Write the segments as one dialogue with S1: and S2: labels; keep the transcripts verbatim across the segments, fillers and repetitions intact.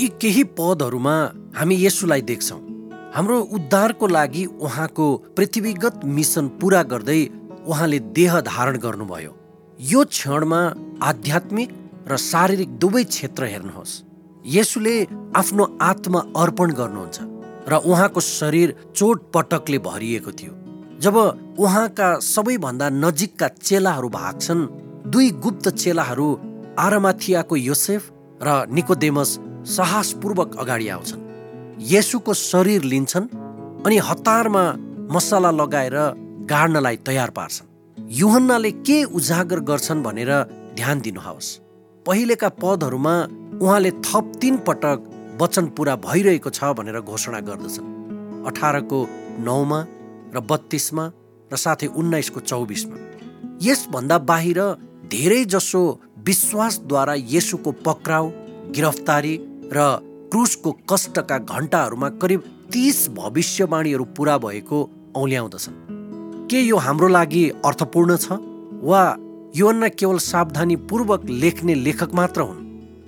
S1: केही केही पदहरूमा हामी येशूलाई देख्छौँ। हाम्रो उद्धारको लागि उहाँको पृथ्वीगत मिसन पूरा गर्दै उहाँले देह धारण गर्नुभयो। यो क्षणमा आध्यात्मिक र शारीरिक दुवै क्षेत्र हेर्नुहोस्। येशूले आफ्नो आत्मा अर्पण गर्नुहुन्छ र उहाँको शरीर चोटपटकले भरिएको थियो। जब उहाँका सबैभन्दा नजिकका चेलाहरू भाग्छन्, दुई गुप्त चेलाहरू आरामाथियाको योसेफ र निकोदेमस साहसपूर्वक अगाडि आउँछन्। येशूको शरीर लिन्छन् अनि हतारमा मसला लगाएर गाड्नलाई तयार पार्छन्। यूहन्नाले के उजागर गर्छन् भनेर ध्यान दिनुहोस्। पहिलेका पदहरूमा उहाँले थप तीन पटक वचन पूरा भइरहेको छ भनेर घोषणा गर्दछन्। अठारको नौमा र बत्तीसमा र साथै उन्नाइसको चौबिसमा। यसभन्दा बाहिर धेरै जसो विश्वासद्वारा येशूको पक्राउ, गिरफ्तारी र क्रुसको कष्टका घण्टाहरूमा करिब तीस भविष्यवाणीहरू पूरा भएको औल्याउँदछन्। के यो हाम्रो लागि अर्थपूर्ण छ वा यूहन्ना केवल सावधानीपूर्वक लेख्ने लेखक मात्र हुन्?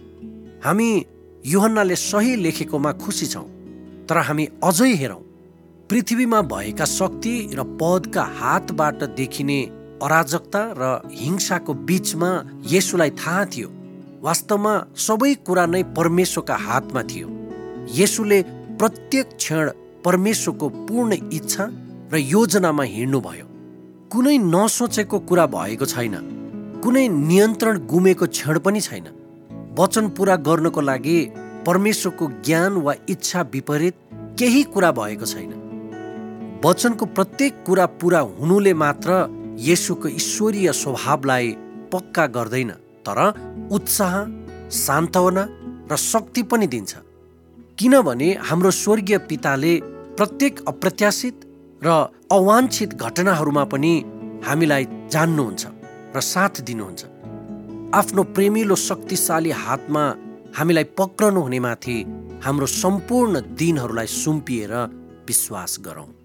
S1: हामी यूहन्नाले सही लेखेकोमा खुसी छौँ, तर हामी अझै हेरौँ। पृथ्वीमा भएका शक्ति र पदका हातबाट देखिने अराजकता र हिंसाको बीचमा येशूलाई थाहा थियो वास्तवमा सबै कुरा नै परमेश्वरका हातमा थियो। येशूले प्रत्येक क्षण परमेश्वरको पूर्ण इच्छा र योजनामा हिँड्नुभयो। कुनै नसोचेको कुरा भएको छैन, कुनै नियन्त्रण गुमेको क्षण पनि छैन। वचन पूरा गर्नको लागि परमेश्वरको ज्ञान वा इच्छा विपरीत केही कुरा भएको छैन। वचनको प्रत्येक कुरा पूरा हुनुले मात्र येशूको ईश्वरीय स्वभावलाई पक्का गर्दैन, तर उत्साह, सान्त्वना र शक्ति पनि दिन्छ। किनभने हाम्रो स्वर्गीय पिताले प्रत्येक अप्रत्याशित र अवाञ्छित घटनाहरूमा पनि हामीलाई जान्नुहुन्छ र साथ दिनुहुन्छ। आफ्नो प्रेमिलो शक्तिशाली हातमा हामीलाई पक्रनु हुनेमाथि हाम्रो सम्पूर्ण दिनहरूलाई सुम्पिएर विश्वास गरौँ।